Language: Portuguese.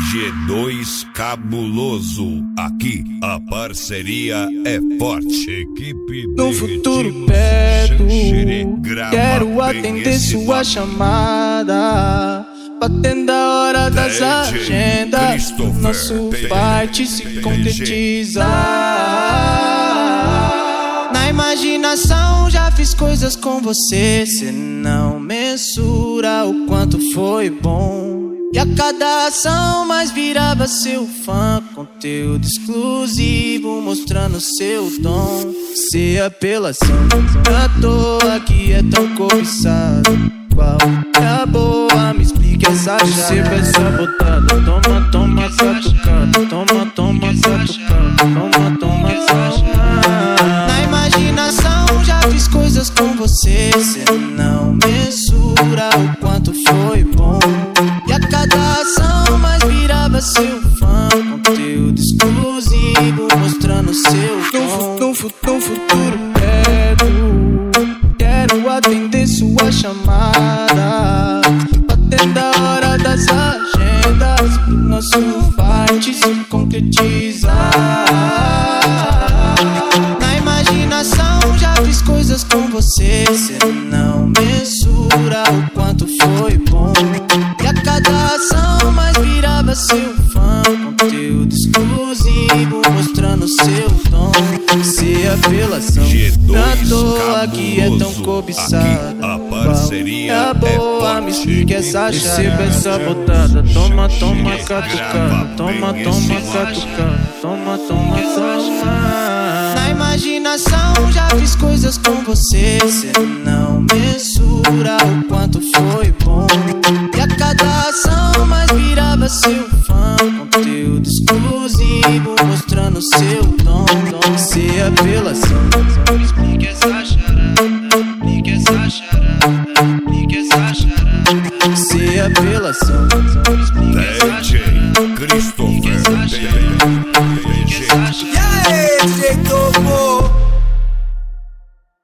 G2 Cabuloso, aqui a parceria é forte. Equipe no futuro perto, quero atender sua chamada, batendo a hora das agendas, nosso parte se concretiza. Na imaginação já fiz coisas com você, cê não mensura o quanto foi bom. E a cada ação mais virava seu fã, conteúdo exclusivo mostrando seu dom. Se apelação à toa que é tão cobiçado, qual é a boa? Me explique essa chave. Se pensa botada, toma, toma, catucada, toma, toma, catucada, toma, toma, catucada. Na imaginação já fiz coisas com você, cê não mensura o quanto foi bom. E a cada ação mais virava seu fã, conteúdo exclusivo mostrando seu dom. No futuro perto, quero atender sua chamada, batendo a hora das agendas, nosso parte se concretiza. Na imaginação já fiz coisas com você, cê não mensura o quanto foi bom. E a cada ação mais virava seu fã, conteúdo exclusivo mostrando seu dom. Se apelação à toa que é tão cobiçada, a parceria é boa, me explique essa chave. Receba essa botada, toma, toma, catucada, toma, toma, catucada, toma, toma, toma. Na imaginação já fiz coisas com você, cê não mensura o quanto foi bom. E a cada ação mais virava seu fã, conteúdo exclusivo mostrando seu dom. Se apelação, me explique essa charada, explique essa charada, explique essa charada. Se apelação, me explique essa charada, Christopher. explique essa charada. E aí, DJ Topo?